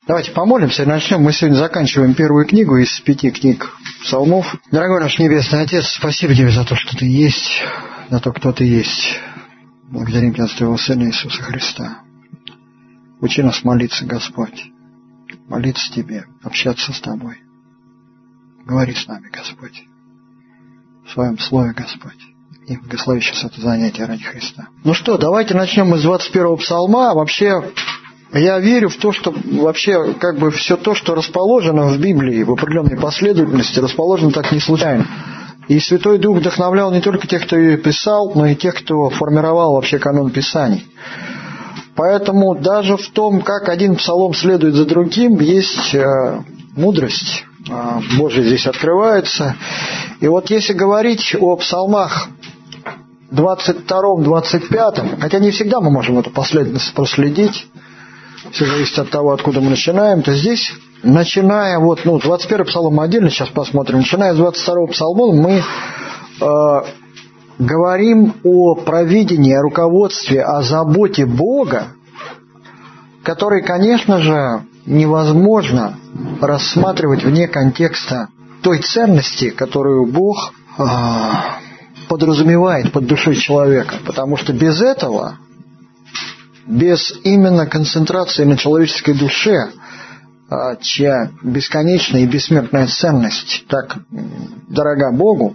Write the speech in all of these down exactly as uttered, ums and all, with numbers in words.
Давайте помолимся и начнем. Мы сегодня заканчиваем первую книгу из пяти книг псалмов. Дорогой наш Небесный Отец, спасибо Тебе за то, что Ты есть, за то, кто Ты есть. Благодарим Тебя за Твоего Сына Иисуса Христа. Учи нас молиться, Господь. Молиться Тебе, общаться с Тобой. Говори с нами, Господь. В Своем Слове, Господь. И благослови сейчас это занятие ради Христа. Ну что, давайте начнем мы с двадцать первого псалма. Вообще, я верю в то, что вообще как бы все то, что расположено в Библии в определенной последовательности, расположено так не случайно. И Святой Дух вдохновлял не только тех, кто ее писал, но и тех, кто формировал вообще канон Писаний. Поэтому даже в том, как один псалом следует за другим, есть э, мудрость э, Божья здесь открывается. И вот если говорить о псалмах двадцать втором, двадцать пятом, хотя не всегда мы можем эту последовательность проследить, все зависит от того, откуда мы начинаем, то здесь, начиная, вот, ну, двадцать первый псалом мы отдельно сейчас посмотрим, начиная с двадцать второго псалма, мы э, говорим о провидении, о руководстве, о заботе Бога, который, конечно же, невозможно рассматривать вне контекста той ценности, которую Бог э, подразумевает под душой человека, потому что без этого, без именно концентрации на человеческой душе, чья бесконечная и бессмертная ценность так дорога Богу,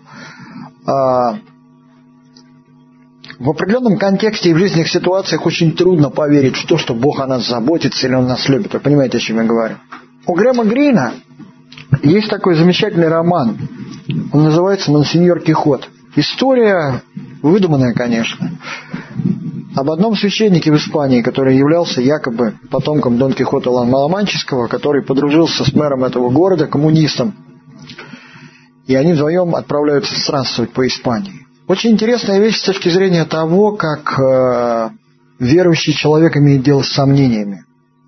в определенном контексте и в жизненных ситуациях очень трудно поверить в то, что Бог о нас заботится или Он нас любит. Вы понимаете, о чем я говорю? У Грэма Грина есть такой замечательный роман. Он называется «Монсеньор Кихот». История выдуманная, конечно, об одном священнике в Испании, который являлся якобы потомком Дон Кихота Ла-Манческого, который подружился с мэром этого города, коммунистом. И они вдвоем отправляются странствовать по Испании. Очень интересная вещь с точки зрения того, как э, верующий человек имеет дело с сомнениями.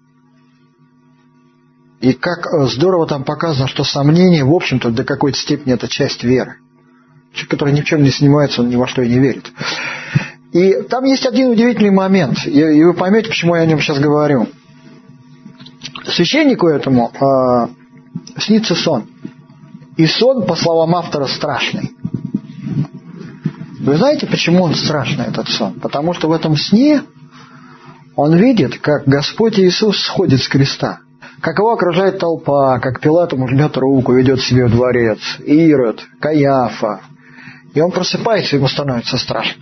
И как здорово там показано, что сомнения, в общем-то, до какой-то степени это часть веры. Человек, который ни в чем не сомневается, он ни во что и не верит. И там есть один удивительный момент, и вы поймете, почему я о нем сейчас говорю. Священнику этому э, снится сон. И сон, по словам автора, страшный. Вы знаете, почему он страшный, этот сон? Потому что в этом сне он видит, как Господь Иисус сходит с креста. Как его окружает толпа, как Пилат ему жмет руку, ведет себе в дворец, Ирод, Каиафа. И он просыпается, ему становится страшно.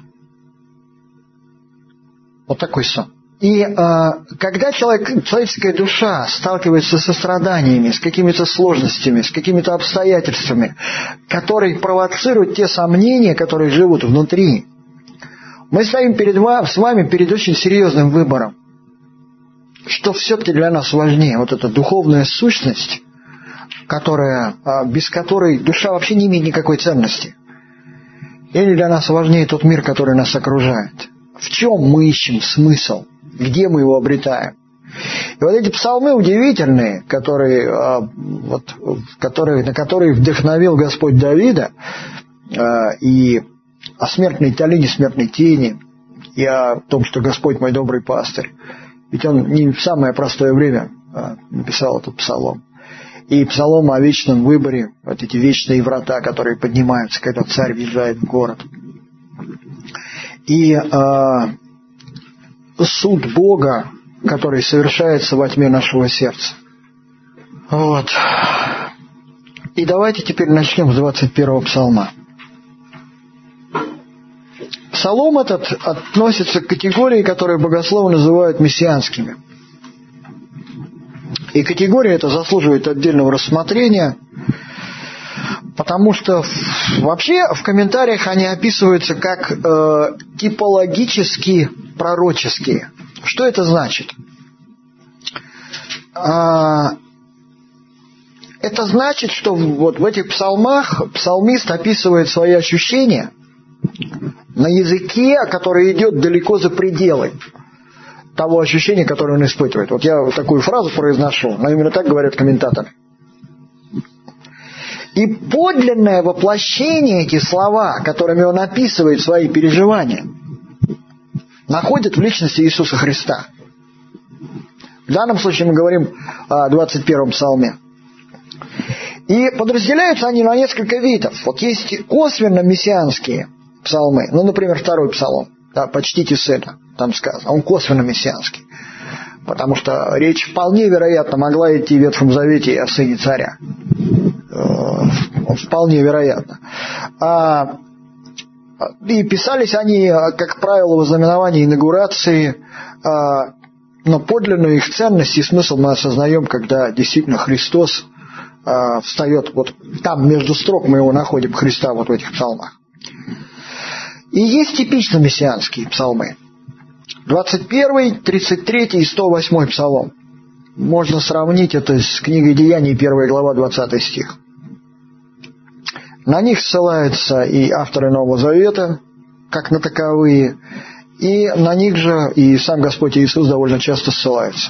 Вот такой сон. И э, когда человек, человеческая душа сталкивается со страданиями, с какими-то сложностями, с какими-то обстоятельствами, которые провоцируют те сомнения, которые живут внутри, мы стоим перед вами, с вами перед очень серьезным выбором. Что все-таки для нас важнее? Вот эта духовная сущность, которая, без которой душа вообще не имеет никакой ценности. Или для нас важнее тот мир, который нас окружает? В чем мы ищем смысл? Где мы его обретаем? И вот эти псалмы удивительные, которые, вот, которые, на которые вдохновил Господь Давида, и о смертной долине, смертной тени, и о том, что Господь мой добрый пастырь. Ведь он не в самое простое время написал этот псалом. И псалом о вечном выборе, вот эти вечные врата, которые поднимаются, когда царь въезжает в город. И э, суд Бога, который совершается во тьме нашего сердца. Вот. И давайте теперь начнем с двадцать первого псалма. Псалом этот относится к категории, которые богословы называют мессианскими. И категория эта заслуживает отдельного рассмотрения, потому что вообще в комментариях они описываются как э, типологически пророческие. Что это значит? А, это значит, что вот в этих псалмах псалмист описывает свои ощущения на языке, который идет далеко за пределы того ощущения, которое он испытывает. Вот я вот такую фразу произношу, но именно так говорят комментаторы. И подлинное воплощение этих слова, которыми он описывает свои переживания, находит в личности Иисуса Христа. В данном случае мы говорим о двадцать первом псалме. И подразделяются они на несколько видов. Вот есть косвенно мессианские псалмы. Ну, например, второй псалом. Да, «Почтите сына», там сказано. Он косвенно мессианский. Потому что речь вполне вероятно могла идти в Ветхом Завете и о сыне царя. Вполне вероятно. А, и писались они, как правило, в ознаменовании инаугурации, а, но подлинную их ценность и смысл мы осознаем, когда действительно Христос а, встает, вот там между строк мы его находим, Христа, вот в этих псалмах. И есть типично мессианские псалмы. двадцать первый, тридцать третий и сто восьмой псалом. Можно сравнить это с книгой Деяний, первая глава, двадцатый стих. На них ссылаются и авторы Нового Завета, как на таковые, и на них же и сам Господь Иисус довольно часто ссылается.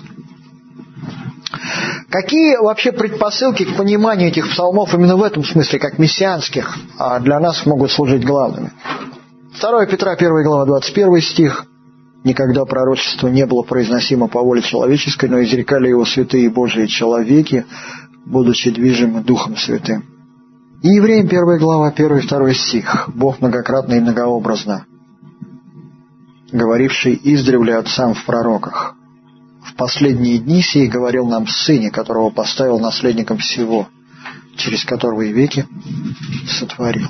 Какие вообще предпосылки к пониманию этих псалмов именно в этом смысле, как мессианских, для нас могут служить главными? второе Петра, первая глава, двадцать первый стих. «Никогда пророчество не было произносимо по воле человеческой, но изрекали его святые Божии человеки, будучи движимы Духом Святым». И Евреям, первая глава, первый и второй стих. «Бог многократно и многообразно, говоривший издревле отцам в пророках, в последние дни сии говорил нам в Сыне, которого поставил наследником всего, через которого и веки сотворил».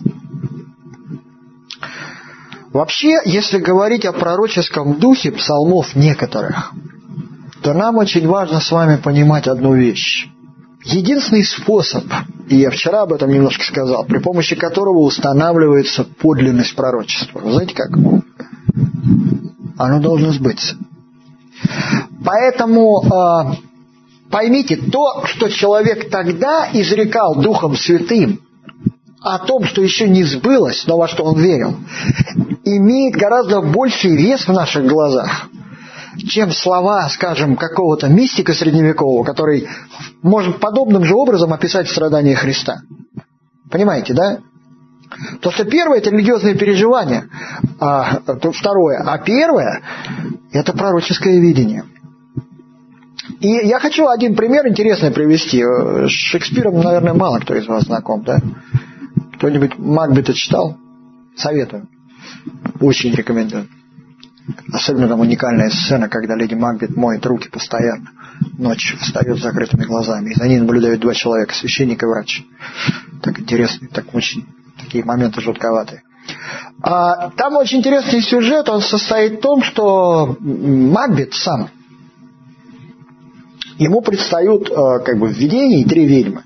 Вообще, если говорить о пророческом духе псалмов некоторых, то нам очень важно с вами понимать одну вещь. Единственный способ, и я вчера об этом немножко сказал, при помощи которого устанавливается подлинность пророчества. Вы знаете как? Оно должно сбыться. Поэтому э, поймите, то, что человек тогда изрекал Духом Святым о том, что еще не сбылось, но во что он верил, имеет гораздо больший вес в наших глазах, чем слова, скажем, какого-то мистика средневекового, который может подобным же образом описать страдания Христа. Понимаете, да? То, что первое – это религиозные переживания, а то второе, а первое – это пророческое видение. И я хочу один пример интересный привести. С Шекспиром, наверное, мало кто из вас знаком, да? Кто-нибудь Макбета читал? Советую. Очень рекомендую. Особенно там уникальная сцена, когда леди Макбет моет руки постоянно. Ночью встает с закрытыми глазами. И за ней наблюдают два человека, священник и врач. Так интересно, так очень, такие моменты жутковатые. А там очень интересный сюжет, он состоит в том, что Макбет сам, ему предстают как бы в видении три ведьмы.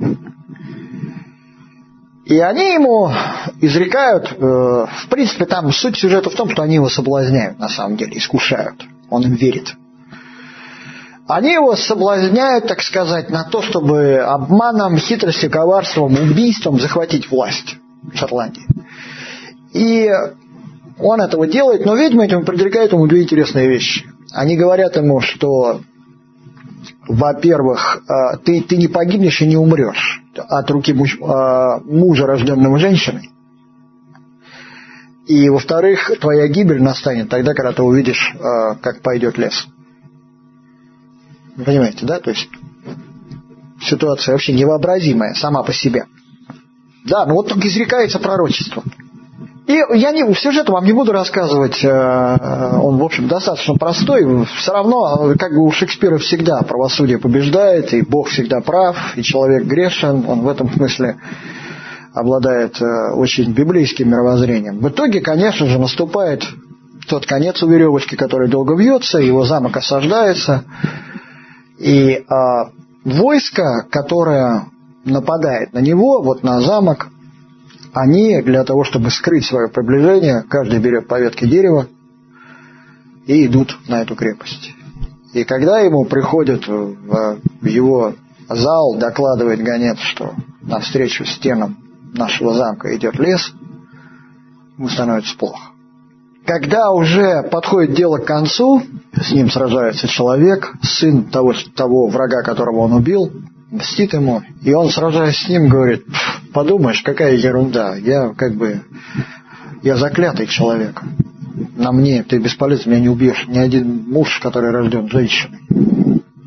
И они ему изрекают, э, в принципе, там суть сюжета в том, что они его соблазняют, на самом деле, искушают. Он им верит. Они его соблазняют, так сказать, на то, чтобы обманом, хитростью, коварством, убийством захватить власть в Шотландии. И он этого делает, но ведьмы этому предрекают ему две интересные вещи. Они говорят ему, что, во-первых, ты, ты не погибнешь и не умрешь от руки муж, мужа, рожденного женщиной. И, во-вторых, твоя гибель настанет тогда, когда ты увидишь, как пойдет лес. Вы понимаете, да? То есть ситуация вообще невообразимая сама по себе. Да, ну вот так изрекается пророчество. И я не, сюжет вам не буду рассказывать, он, в общем, достаточно простой. Все равно, как бы у Шекспира всегда правосудие побеждает, и Бог всегда прав, и человек грешен, он в этом смысле обладает очень библейским мировоззрением. В итоге, конечно же, наступает тот конец у веревочки, который долго вьется, его замок осаждается, и а, войско, которое нападает на него, вот на замок, они для того, чтобы скрыть свое приближение, каждый берет по ветке дерева и идут на эту крепость. И когда ему приходит в его зал, докладывает гонец, что навстречу стенам нашего замка идет лес, ему становится плохо. Когда уже подходит дело к концу, с ним сражается человек, сын того, того врага, которого он убил, мстит ему, и он, сражаясь с ним, говорит: подумаешь, какая ерунда, я как бы, я заклятый человек, на мне ты бесполезен, меня не убьешь, ни один муж, который рожден женщиной.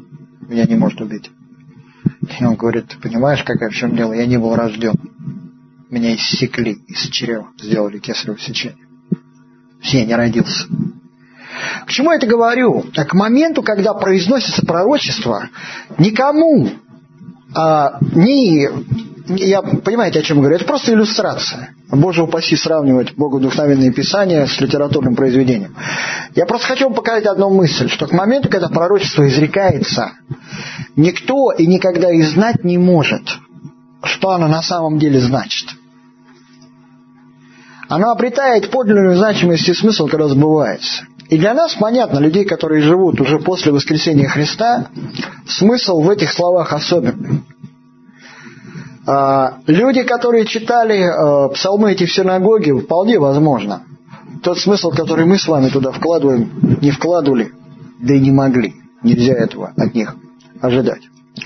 меня не может убить. И он говорит: ты понимаешь, какая в чем дело? Я не был рожден. Меня иссекли из чрева, сделали кесарево сечение. Я не родился. К чему я это говорю? А к моменту, когда произносится пророчество, никому, а, ни, я, понимаете, о чем я говорю? Это просто иллюстрация. Боже упаси сравнивать богодухновенные писания с литературным произведением. Я просто хочу вам показать одну мысль, что к моменту, когда пророчество изрекается, никто и никогда и знать не может, что оно на самом деле значит. Оно обретает подлинную значимость и смысл, когда сбывается. И для нас понятно, людей, которые живут уже после воскресения Христа, смысл в этих словах особенный. Люди, которые читали псалмы эти в синагоге, вполне возможно. Тот смысл, который мы с вами туда вкладываем, не вкладывали, да и не могли. Нельзя этого от них ожидать.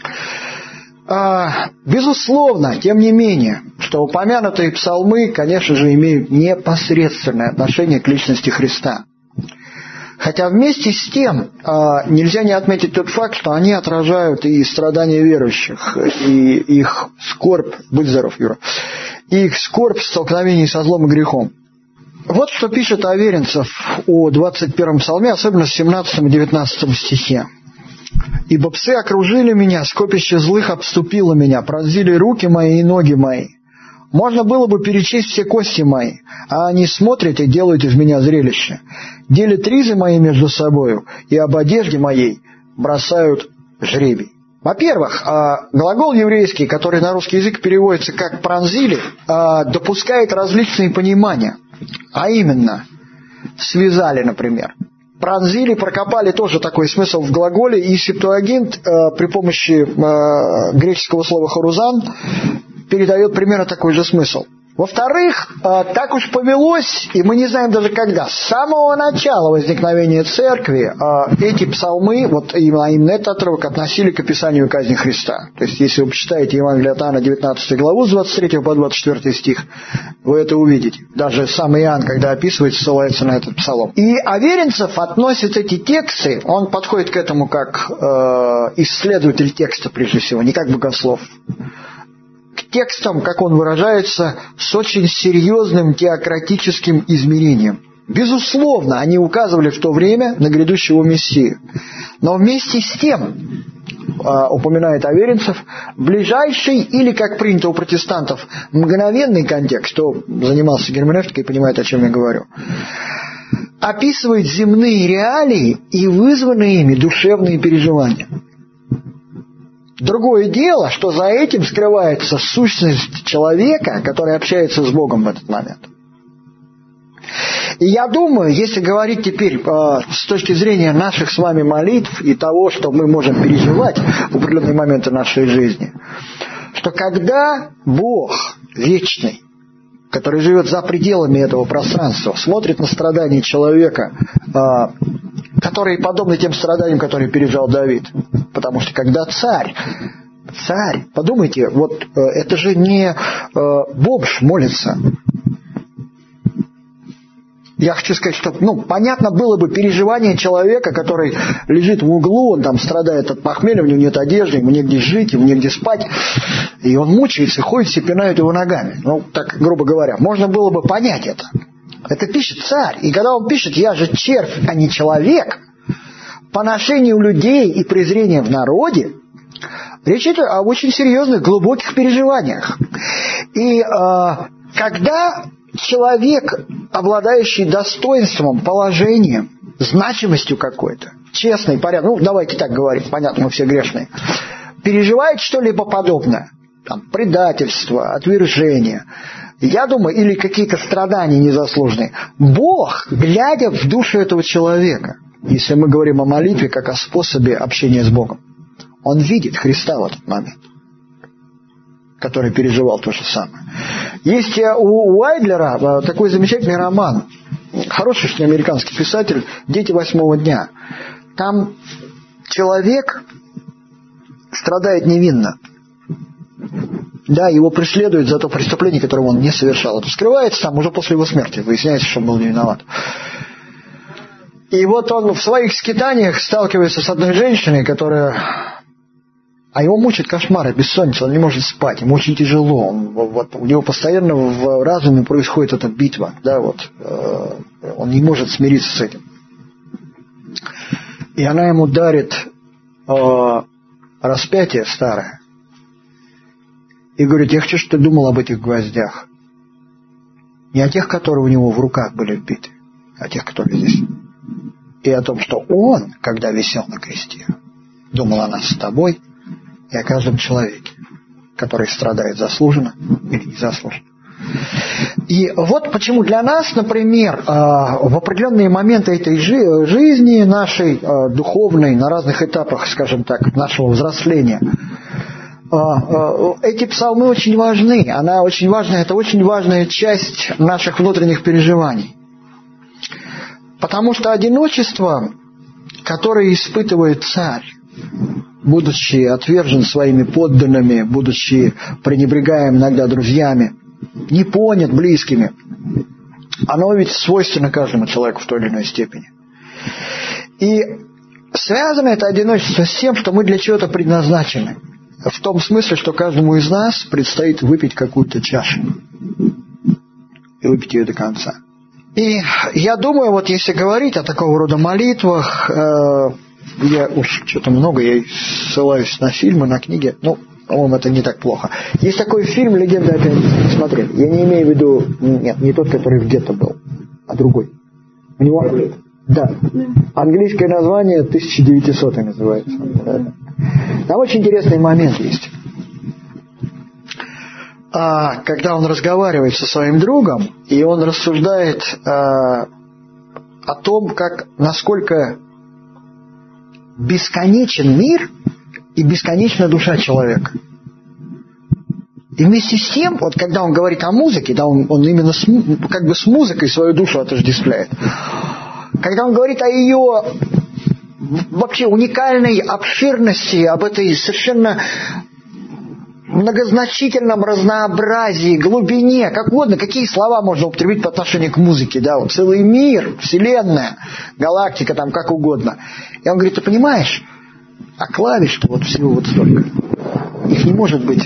Безусловно, тем не менее, что упомянутые псалмы, конечно же, имеют непосредственное отношение к личности Христа. Хотя вместе с тем нельзя не отметить тот факт, что они отражают и страдания верующих, и их скорбь, будь здоров, Юра, и их скорбь в столкновении со злом и грехом. Вот что пишет Аверинцев о двадцать первом псалме, особенно в семнадцатом и девятнадцатом стихе. «Ибо псы окружили меня, скопище злых обступило меня, пронзили руки мои и ноги мои. Можно было бы перечесть все кости мои, а они смотрят и делают из меня зрелище. Делят ризы мои между собою, и об одежде моей бросают жребий». Во-первых, глагол еврейский, который на русский язык переводится как «пронзили», допускает различные понимания. А именно, связали, например. Пронзили, прокопали, тоже такой смысл в глаголе, и Септуагинт э, при помощи э, греческого слова «хорузан» передает примерно такой же смысл. Во-вторых, э, так уж повелось, и мы не знаем даже когда, с самого начала возникновения церкви э, эти псалмы, вот именно, именно этот отрывок относили к описанию казни Христа. То есть, если вы почитаете Евангелие от Иоанна, девятнадцатую главу, с двадцать третьего по двадцать четвёртый стих, вы это увидите. Даже сам Иоанн, когда описывает, ссылается на этот псалом. И Аверинцев относит эти тексты, он подходит к этому как э, исследователь текста, прежде всего, не как богослов, к текстам, как он выражается, с очень серьезным теократическим измерением. Безусловно, они указывали в то время на грядущего Мессию. Но вместе с тем, упоминает Аверинцев, ближайший или, как принято у протестантов, мгновенный контекст, кто занимался герменевтикой, понимает, о чем я говорю, описывает земные реалии и вызванные ими душевные переживания. Другое дело, что за этим скрывается сущность человека, который общается с Богом в этот момент. И я думаю, если говорить теперь э, с точки зрения наших с вами молитв и того, что мы можем переживать в определенные моменты нашей жизни, что когда Бог вечный, который живет за пределами этого пространства, смотрит на страдания человека, э, которые подобны тем страданиям, которые пережил Давид. Потому что когда царь, царь, подумайте, вот э, это же не э, бомж молится. Я хочу сказать, что, ну, понятно было бы переживание человека, который лежит в углу, он там страдает от похмелья, у него нет одежды, ему негде жить, ему негде спать, и он мучается, ходит, все пинают его ногами. Ну, так, грубо говоря, можно было бы понять это. Это пишет царь. И когда он пишет «я же червь, а не человек», поношение у людей и презрение в народе, речь идет о очень серьезных, глубоких переживаниях. И э, когда человек, обладающий достоинством, положением, значимостью какой-то, честный, порядок, ну давайте так говорить, понятно, мы все грешные, переживает что-либо подобное, там, предательство, отвержение, я думаю, или какие-то страдания незаслуженные, Бог, глядя в душу этого человека, если мы говорим о молитве как о способе общения с Богом, Он видит Христа в этот момент, который переживал то же самое. Есть у Уайдлера такой замечательный роман, хороший что американский писатель «Дети восьмого дня». Там человек страдает невинно. Да, его преследуют за то преступление, которое он не совершал. Это скрывается там уже после его смерти. Выясняется, что он был не виноват. И вот он в своих скитаниях сталкивается с одной женщиной, которая А его мучают кошмары, бессонница, он не может спать, ему очень тяжело. Он, вот, у него постоянно в разуме происходит эта битва. Да, вот, э, он не может смириться с этим. И она ему дарит э, распятие старое. И говорит: я хочу, чтобы ты думал об этих гвоздях. Не о тех, которые у него в руках были вбиты, а о тех, которые здесь. И о том, что он, когда висел на кресте, думал о нас с тобой и о каждом человеке, который страдает заслуженно или незаслуженно. И вот почему для нас, например, в определенные моменты этой жизни нашей духовной, на разных этапах, скажем так, нашего взросления, эти псалмы очень важны. Она очень важна, это очень важная часть наших внутренних переживаний. Потому что одиночество, которое испытывает царь, будучи отвержен своими подданными, будучи пренебрегаем иногда друзьями, не понят близкими, оно ведь свойственно каждому человеку в той или иной степени. И связано это одиночество с тем, что мы для чего-то предназначены. В том смысле, что каждому из нас предстоит выпить какую-то чашу. И выпить ее до конца. И я думаю, вот если говорить о такого рода молитвах, э, я уж что-то много, я ссылаюсь на фильмы, на книги, ну, по-моему, это не так плохо. Есть такой фильм «Легенда о пианисте». Смотрели. Я не имею в виду, нет, не тот, который в гетто был, а другой. У него, да, английское название тысяча девятисотый называется. Там очень интересный момент есть. А, когда он разговаривает со своим другом, и он рассуждает а, о том, как, насколько бесконечен мир и бесконечна душа человека. И вместе с тем, вот когда он говорит о музыке, да, он, он именно с, как бы с музыкой свою душу отождествляет. Когда он говорит о ее вообще уникальной обширности, об этой совершенно многозначительном разнообразии, глубине, как угодно, какие слова можно употребить по отношению к музыке, да, вот целый мир, вселенная, галактика, там как угодно. И он говорит: ты понимаешь, а клавиш-то вот всего вот столько. Их не может быть.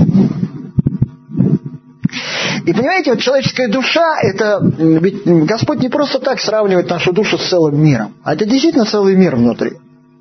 И понимаете, вот человеческая душа, это ведь Господь не просто так сравнивает нашу душу с целым миром, а это действительно целый мир внутри.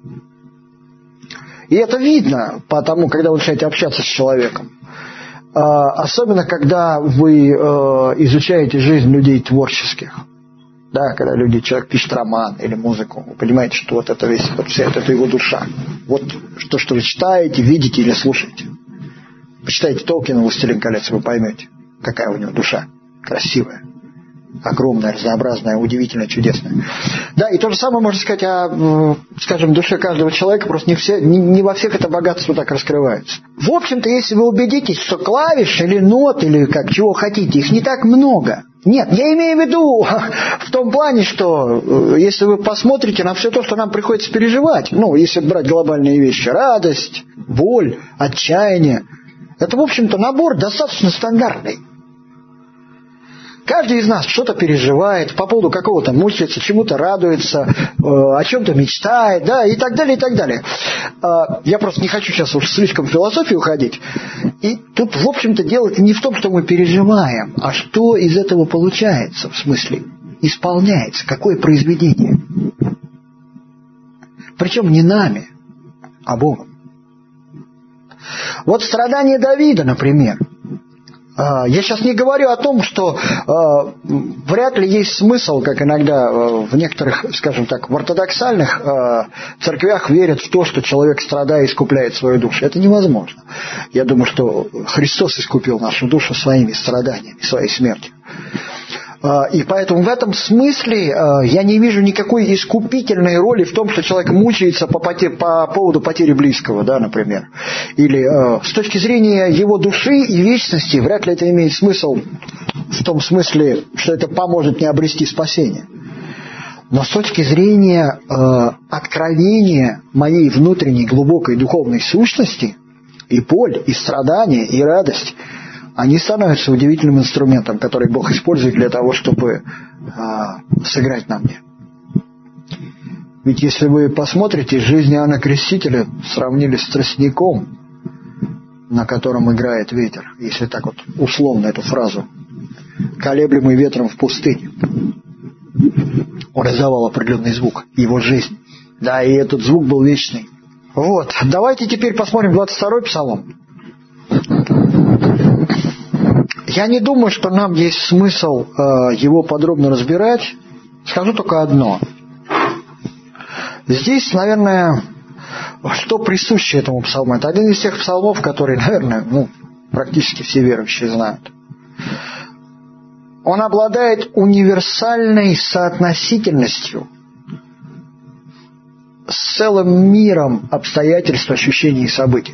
И это видно потому, когда вы начинаете общаться с человеком. Особенно, когда вы изучаете жизнь людей творческих. Да, когда люди, человек пишет роман или музыку, вы понимаете, что вот это весь, вот вся это его душа. Вот то, что вы читаете, видите или слушаете. Почитайте Толкина «Властелин колец», вы поймете, какая у него душа красивая, огромная, разнообразная, удивительная, чудесная. Да, и то же самое можно сказать о, скажем, душе каждого человека, просто не, все, не, не во всех это богатство так раскрывается. В общем-то, если вы убедитесь, что клавиш или нот, или как чего хотите, их не так много. Нет, я имею в виду в том плане, что если вы посмотрите на все то, что нам приходится переживать, ну, если брать глобальные вещи, радость, боль, отчаяние, это, в общем-то, набор достаточно стандартный. Каждый из нас что-то переживает, по поводу какого-то мучается, чему-то радуется, э, о чем-то мечтает, да, и так далее, и так далее. Э, я просто не хочу сейчас уж слишком в философию уходить. И тут, в общем-то, дело не в том, что мы переживаем, а что из этого получается, в смысле, исполняется, какое произведение. Причем не нами, а Богом. Вот страдания Давида, например. Я сейчас не говорю о том, что э, вряд ли есть смысл, как иногда э, в некоторых, скажем так, в ортодоксальных э, церквях верят в то, что человек, страдая, искупляет свою душу. Это невозможно. Я думаю, что Христос искупил нашу душу своими страданиями, своей смертью. И поэтому в этом смысле я не вижу никакой искупительной роли в том, что человек мучается по, потер... по поводу потери близкого, да, например. Или с точки зрения его души и вечности, вряд ли это имеет смысл в том смысле, что это поможет мне обрести спасение. Но с точки зрения э, откровения моей внутренней глубокой духовной сущности, и боль, и страдания, и радость, они становятся удивительным инструментом, который Бог использует для того, чтобы а, сыграть на мне. Ведь если вы посмотрите, жизнь Иоанна Крестителя сравнили с тростником, на котором играет ветер, если так вот условно эту фразу, колеблемый ветром в пустыне. Он издавал определенный звук, его жизнь. Да, и этот звук был вечный. Вот, давайте теперь посмотрим двадцать второй псалом. Я не думаю, что нам есть смысл э, его подробно разбирать. Скажу только одно. Здесь, наверное, что присуще этому псалму? Это один из тех псалмов, которые, наверное, ну, практически все верующие знают. Он обладает универсальной соотносительностью с целым миром обстоятельств, ощущений и событий.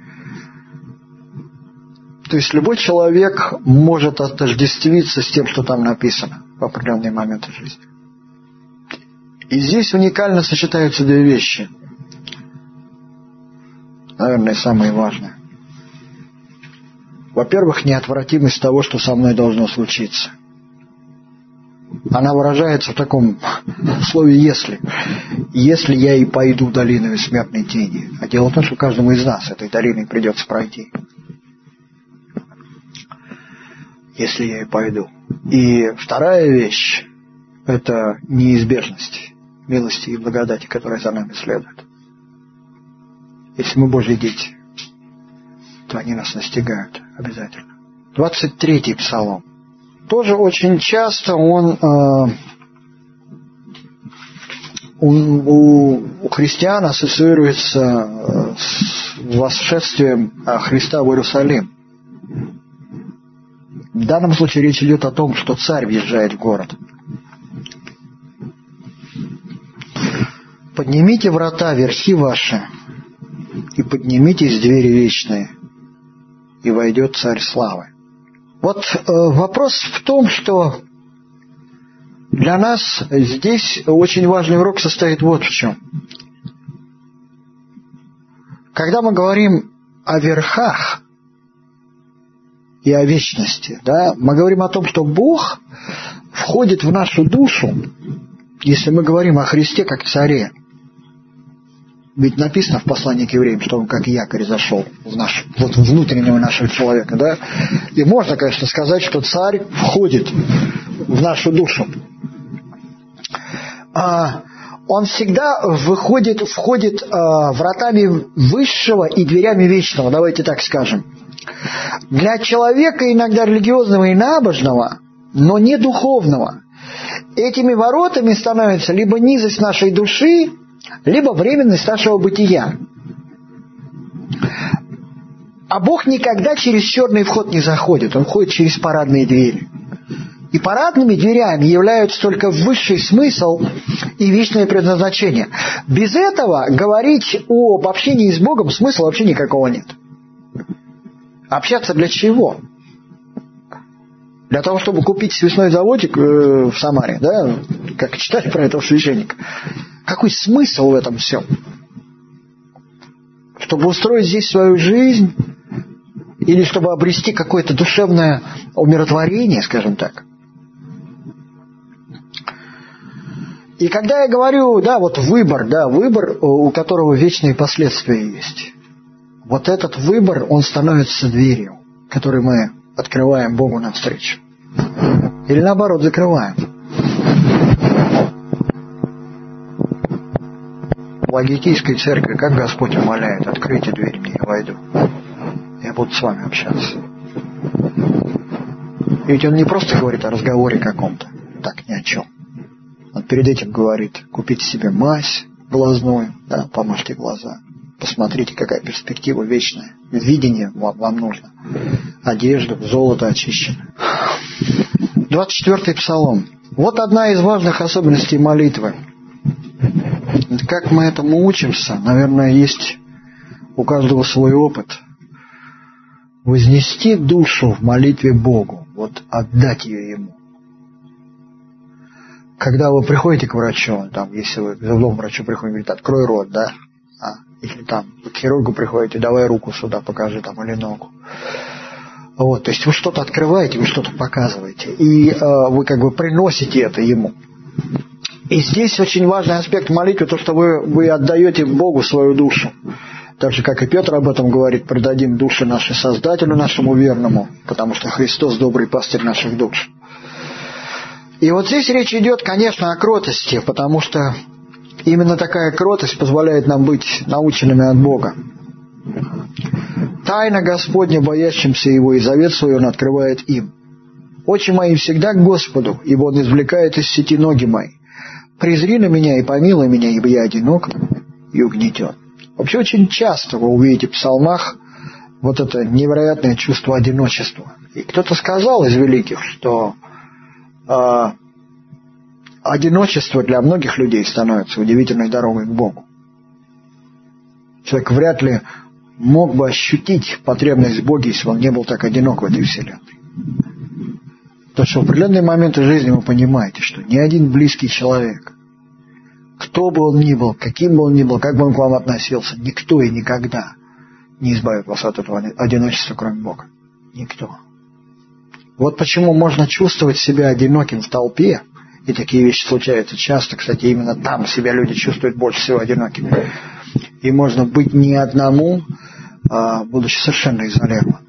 То есть любой человек может отождествиться с тем, что там написано в определенные моменты жизни. И здесь уникально сочетаются две вещи. Наверное, самые важные. Во-первых, неотвратимость того, что со мной должно случиться. Она выражается в таком слове «если». Если я и пойду долиной смертной тени. А дело в том, что каждому из нас этой долиной придется пройти. Если я и пойду. И вторая вещь – это неизбежность милости и благодати, которая за нами следует. Если мы Божьи дети, то они нас настигают обязательно. двадцать третий псалом. Тоже очень часто он э, у, у христиан ассоциируется с восшествием Христа в Иерусалим. В данном случае речь идет о том, что царь въезжает в город. «Поднимите врата, верхи ваши, и поднимитесь двери вечные, и войдет царь славы». Вот э, вопрос в том, что для нас здесь очень важный урок состоит вот в чем. Когда мы говорим о верхах и о вечности, да, мы говорим о том, что Бог входит в нашу душу, если мы говорим о Христе как царе. Ведь написано в послании к евреям, что он как якорь зашел в наш, вот внутреннего нашего человека, да? И можно, конечно, сказать, что царь входит в нашу душу. А, он всегда выходит, входит а, вратами высшего и дверями вечного, давайте так скажем. Для человека иногда религиозного и набожного, но не духовного, этими воротами становится либо низость нашей души, либо временность нашего бытия. А Бог никогда через черный вход не заходит, Он входит через парадные двери. И парадными дверями являются только высший смысл и вечное предназначение. Без этого говорить об общении с Богом смысла вообще никакого нет. Общаться для чего? Для того, чтобы купить свечной заводик в Самаре, да, как читали про этого священника. Какой смысл в этом всем? Чтобы устроить здесь свою жизнь или чтобы обрести какое-то душевное умиротворение, скажем так. И когда я говорю, да, вот выбор, да, выбор, у которого вечные последствия есть. Вот этот выбор, он становится дверью, которую мы открываем Богу навстречу. Или наоборот, закрываем. В Лагикийской церкви, как Господь умоляет, откройте дверь мне, я войду. Я буду с вами общаться. И ведь Он не просто говорит о разговоре каком-то, так, ни о чем. Он перед этим говорит, купите себе мазь глазную, да, помажьте глаза. Посмотрите, какая перспектива вечная. Видение вам, вам нужно. Одежду, золото очищено. двадцать четвёртый псалом. Вот одна из важных особенностей молитвы. Как мы этому учимся? Наверное, есть у каждого свой опыт. Вознести душу в молитве Богу. Вот отдать ее Ему. Когда вы приходите к врачу, там, если вы к зубному врачу приходите, говорит, открой рот, да? А, или там к хирургу приходите, давай руку сюда покажи, там, или ногу. Вот, то есть вы что-то открываете, вы что-то показываете. И э, вы как бы приносите это Ему. И здесь очень важный аспект молитвы, то, что вы, вы отдаете Богу свою душу. Так же, как и Петр об этом говорит, предадим души наши Создателю нашему верному, потому что Христос добрый пастырь наших душ. И вот здесь речь идет, конечно, о кротости, потому что именно такая кротость позволяет нам быть наученными от Бога. Тайна Господня, боящимся Его, и завет свой Он открывает им. Очи мои всегда к Господу, ибо Он извлекает из сети ноги мои. Презри на меня и помилуй меня, ибо я одинок и угнетен. Вообще очень часто вы увидите в псалмах вот это невероятное чувство одиночества. И кто-то сказал из великих, что э, одиночество для многих людей становится удивительной дорогой к Богу. Человек вряд ли мог бы ощутить потребность в Боге, если бы он не был так одинок в этой вселенной. Потому что в определенные моменты жизни вы понимаете, что ни один близкий человек, кто бы он ни был, каким бы он ни был, как бы он к вам относился, никто и никогда не избавит вас от этого одиночества, кроме Бога. Никто. Вот почему можно чувствовать себя одиноким в толпе, и такие вещи случаются часто, кстати, именно там себя люди чувствуют больше всего одинокими. И можно быть не одному, а, будучи совершенно изолированным.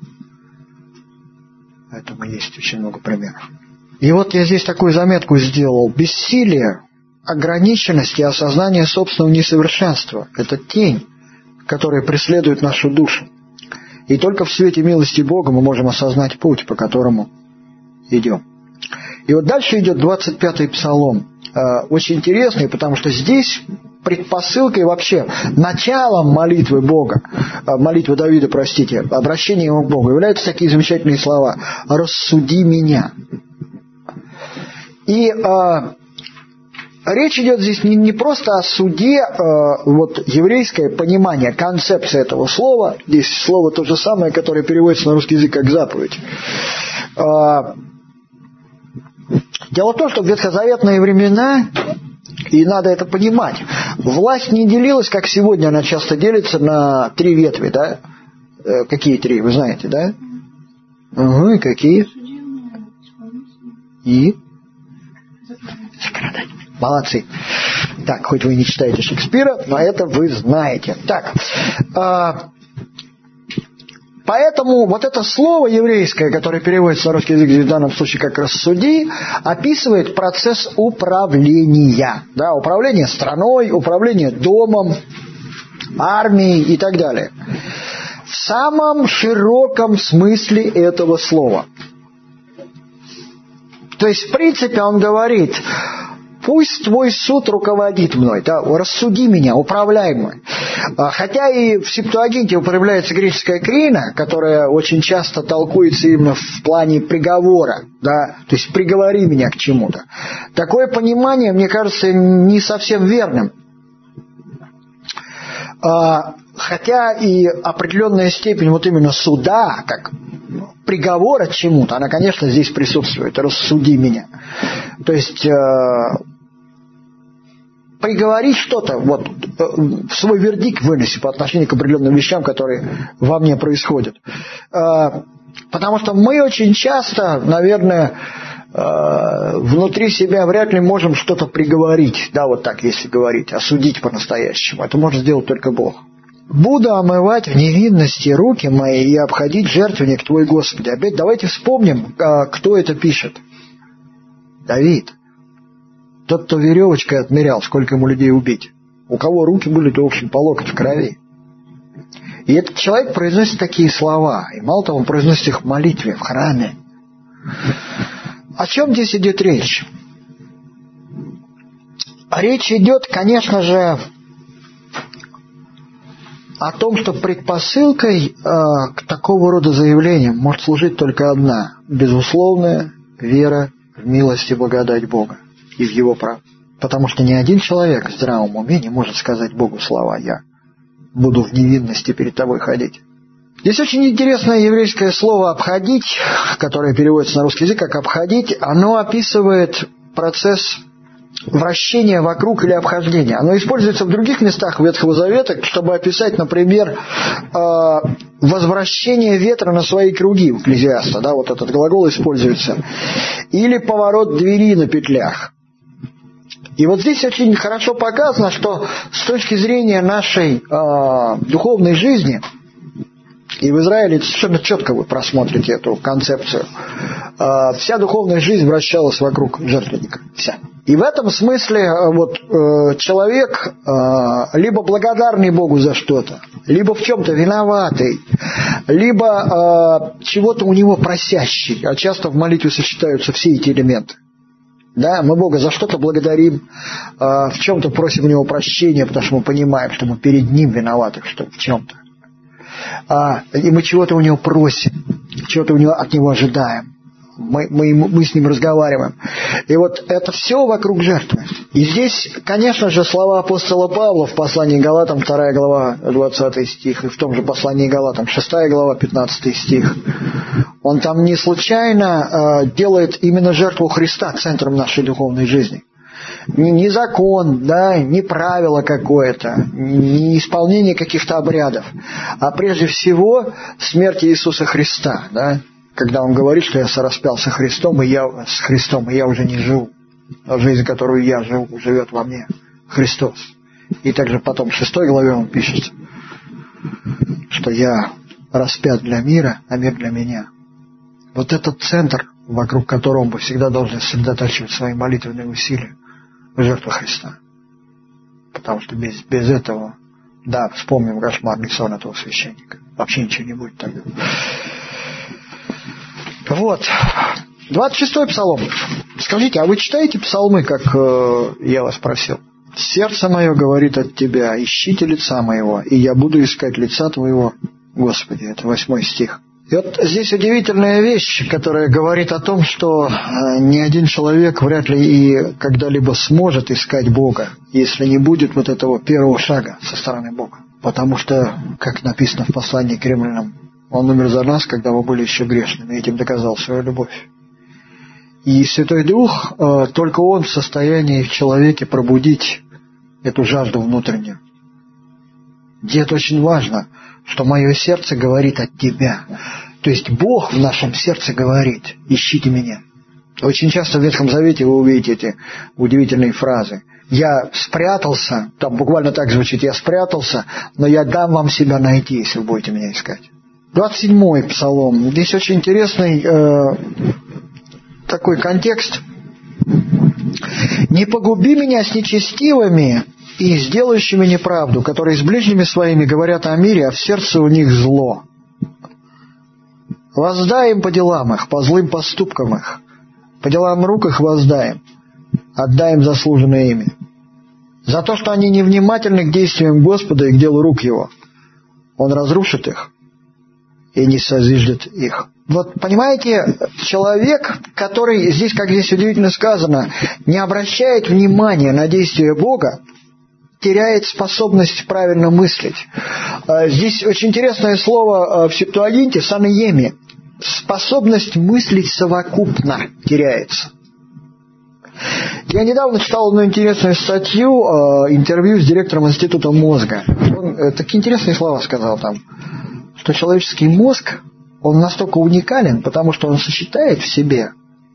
Поэтому есть очень много примеров. И вот я здесь такую заметку сделал. Бессилие, ограниченность и осознание собственного несовершенства – это тень, которая преследует нашу душу. И только в свете милости Бога мы можем осознать путь, по которому идем. И вот дальше идет двадцать пятый псалом. Очень интересный, потому что здесь предпосылкой вообще, началом молитвы Бога, молитвы Давида, простите, обращения его к Богу, являются такие замечательные слова: «Рассуди меня». И а, речь идет здесь не, не просто о суде, а, вот еврейское понимание, концепция этого слова, здесь слово то же самое, которое переводится на русский язык как заповедь. А, дело в том, что в ветхозаветные времена, и надо это понимать, власть не делилась, как сегодня она часто делится, на три ветви, да? Э, какие три, вы знаете, да? Угу, и какие? И? Молодцы. Так, хоть вы не читаете Шекспира, но это вы знаете. Так, э, поэтому вот это слово еврейское, которое переводится на русский язык в данном случае как «рассуди», описывает процесс управления. Да, управление страной, управление домом, армией и так далее. В самом широком смысле этого слова. То есть, в принципе, он говорит: пусть твой суд руководит мной, да, рассуди меня, управляй мной. Хотя и в Септуагинте употребляется греческая крина, которая очень часто толкуется именно в плане приговора, да, то есть приговори меня к чему-то. Такое понимание, мне кажется, не совсем верным. Хотя и определенная степень вот именно суда, как приговора к чему-то, она, конечно, здесь присутствует. Рассуди меня. То есть приговорить что-то, вот, свой вердикт вынести по отношению к определенным вещам, которые во мне происходят. Потому что мы очень часто, наверное, внутри себя вряд ли можем что-то приговорить, да, вот так, если говорить, осудить по-настоящему. Это может сделать только Бог. «Буду омывать в невинности руки мои и обходить жертвенник Твой, Господи». Опять давайте вспомним, кто это пишет. Давид. Тот, кто веревочкой отмерял, сколько ему людей убить. У кого руки были, то, в общем, по локоть в крови. И этот человек произносит такие слова. И мало того, он произносит их в молитве, в храме. О чем здесь идет речь? Речь идет, конечно же, о том, что предпосылкой э, к такого рода заявлениям может служить только одна – безусловная вера в милость и благодать Бога и в Его правду. Потому что ни один человек в здравом уме не может сказать Богу слова «Я буду в невинности перед Тобой ходить». Здесь очень интересное еврейское слово «обходить», которое переводится на русский язык как «обходить», оно описывает процесс вращения вокруг или обхождения. Оно используется в других местах Ветхого Завета, чтобы описать, например, возвращение ветра на свои круги в Экклезиаста, да, вот этот глагол используется. Или поворот двери на петлях. И вот здесь очень хорошо показано, что с точки зрения нашей э, духовной жизни, и в Израиле совершенно четко вы просмотрите эту концепцию, э, вся духовная жизнь вращалась вокруг жертвенника. Вся. И в этом смысле вот, э, человек э, либо благодарный Богу за что-то, либо в чем-то виноватый, либо э, чего-то у него просящий, а часто в молитве сочетаются все эти элементы. Да, мы Бога за что-то благодарим, э, в чем-то просим у Него прощения, потому что мы понимаем, что мы перед Ним виноваты что в чем-то. А, и мы чего-то у Него просим, чего-то у него, от Него ожидаем. Мы, мы, мы с Ним разговариваем. И вот это все вокруг жертвы. И здесь, конечно же, слова апостола Павла в послании к Галатам, вторая глава, двадцатый стих, и в том же послании к Галатам, шестая глава, пятнадцатый стих. Он там не случайно э, делает именно жертву Христа центром нашей духовной жизни. Не, не закон, да, не правило какое-то, не исполнение каких-то обрядов, а прежде всего смерть Иисуса Христа, да. Когда он говорит, что я сораспял со Христом, и я с Христом, и я уже не живу. Но жизнь, которую я живу, живет во мне Христос. И также потом в шестой главе он пишет, что я распят для мира, а мир для меня. Вот этот центр, вокруг которого мы всегда должны сосредотачивать свои молитвенные усилия, жертва Христа. Потому что без, без этого, да, вспомним кошмарный сон этого священника. Вообще ничего не будет тогда. Вот. двадцать шестой псалом. Скажите, а вы читаете псалмы, как э, я вас просил? «Сердце мое говорит от Тебя, ищите лица моего, и я буду искать лица Твоего, Господи». Это восьмой стих. И вот здесь удивительная вещь, которая говорит о том, что ни один человек вряд ли и когда-либо сможет искать Бога, если не будет вот этого первого шага со стороны Бога. Потому что, как написано в послании к Римлянам, Он умер за нас, когда мы были еще грешными, и этим доказал свою любовь. И Святой Дух, только Он в состоянии в человеке пробудить эту жажду внутреннюю. И это очень важно, что мое сердце говорит от Тебя. То есть Бог в нашем сердце говорит: ищите меня. Очень часто в Ветхом Завете вы увидите эти удивительные фразы. Я спрятался, там буквально так звучит: я спрятался, но я дам вам себя найти, если вы будете меня искать. двадцать седьмой псалом. Здесь очень интересный э, такой контекст. «Не погуби меня с нечестивыми и с делающими неправду, которые с ближними своими говорят о мире, а в сердце у них зло. Воздай им по делам их, по злым поступкам их, по делам рук их воздай им, отдай им заслуженное ими. За то, что они невнимательны к действиям Господа и к делу рук Его, Он разрушит их и не созиждет их». Вот понимаете, человек, который здесь, как здесь удивительно сказано, не обращает внимания на действия Бога, теряет способность правильно мыслить. Здесь очень интересное слово в Септуагинте, санееми. Способность мыслить совокупно теряется. Я недавно читал одну интересную статью, интервью с директором Института мозга. Он такие интересные слова сказал там, что человеческий мозг, он настолько уникален, потому что он сочетает в себе,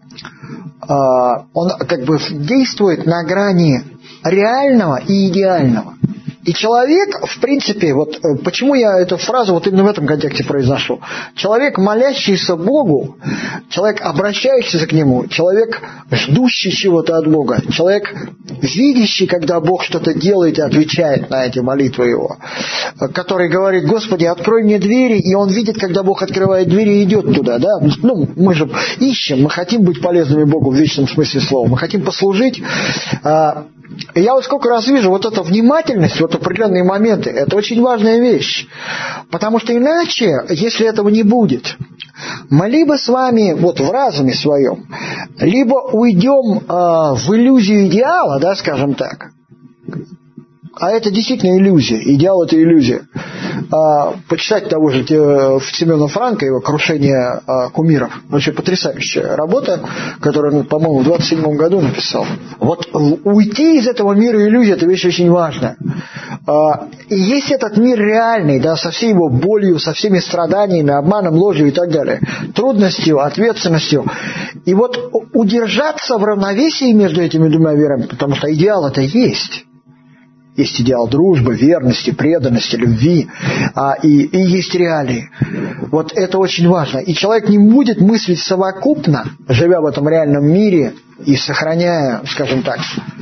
он как бы действует на грани реального и идеального. И человек, в принципе, вот почему я эту фразу вот именно в этом контексте произношу. Человек, молящийся Богу, человек, обращающийся к Нему, человек, ждущий чего-то от Бога, человек, видящий, когда Бог что-то делает и отвечает на эти молитвы Его, который говорит: «Господи, открой мне двери», и он видит, когда Бог открывает двери и идет туда. Да? Ну, мы же ищем, мы хотим быть полезными Богу в вечном смысле слова, мы хотим послужить. И я вот сколько раз вижу вот эту внимательность, вот определенные моменты, это очень важная вещь. Потому что иначе, если этого не будет, мы либо с вами вот в разуме своем, либо уйдем э, в иллюзию идеала, да, скажем так. А это действительно иллюзия. Идеал – это иллюзия. А, почитать того же Семена Франка, его «Крушение а, кумиров». Вообще потрясающая работа, которую он, по-моему, в двадцать седьмом году написал. Вот уйти из этого мира иллюзии – это вещь очень важная. А, и есть этот мир реальный, да, со всей его болью, со всеми страданиями, обманом, ложью и так далее. Трудностью, ответственностью. И вот удержаться в равновесии между этими двумя верами, потому что идеал это есть. Есть идеал дружбы, верности, преданности, любви, а, и, и есть реалии. Вот это очень важно. И человек не будет мыслить совокупно, живя в этом реальном мире и сохраняя, скажем так,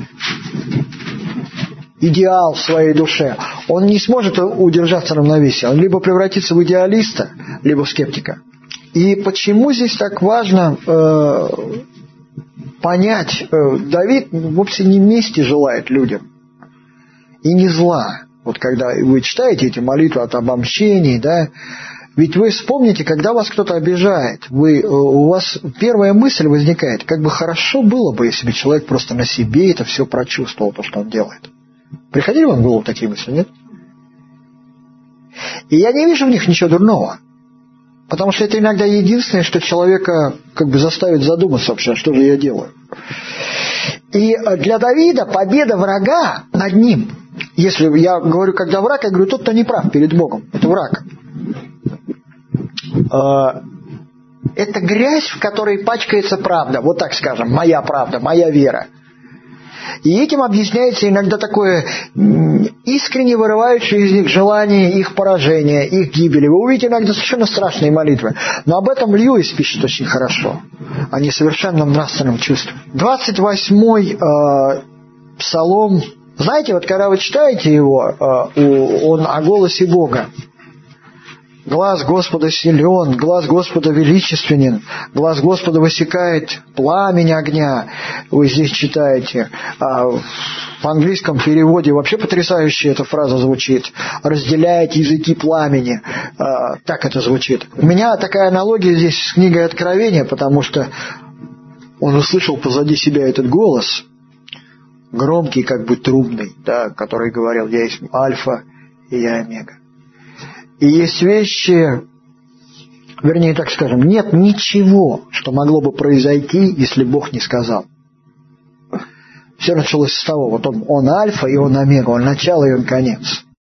идеал в своей душе. Он не сможет удержаться в равновесии. Он либо превратится в идеалиста, либо в скептика. И почему здесь так важно э, понять, э, Давид вовсе не мести желает людям. И не зла. Вот когда вы читаете эти молитвы от обомщений, да, ведь вы вспомните, когда вас кто-то обижает, вы, у вас первая мысль возникает, как бы хорошо было бы, если бы человек просто на себе это все прочувствовал, то, что он делает. Приходили вам в голову такие мысли, нет? И я не вижу в них ничего дурного. Потому что это иногда единственное, что человека как бы заставит задуматься вообще, что же я делаю. И для Давида победа врага над ним, если я говорю, когда враг, я говорю, тот, кто не прав перед Богом, это враг. Это грязь, в которой пачкается правда, вот так скажем, моя правда, моя вера. И этим объясняется иногда такое искренне вырывающее из них желание их поражения, их гибели. Вы увидите иногда совершенно страшные молитвы. Но об этом Льюис пишет очень хорошо. О несовершенном нравственном чувстве. двадцать восьмой э, псалом. Знаете, вот когда вы читаете его, э, он о голосе Бога. Глаз Господа силен, глаз Господа величественен, глаз Господа высекает пламень огня. Вы здесь читаете. А в английском переводе вообще потрясающе эта фраза звучит. Разделяет языки пламени. А, так это звучит. У меня такая аналогия здесь с книгой Откровения, потому что он услышал позади себя этот голос, громкий, как бы трубный, да, который говорил: «Я есть Альфа и я Омега». И есть вещи, вернее, так скажем, нет ничего, что могло бы произойти, если Бог не сказал. Все началось с того, вот он, он альфа и он омега, он начало и он конец.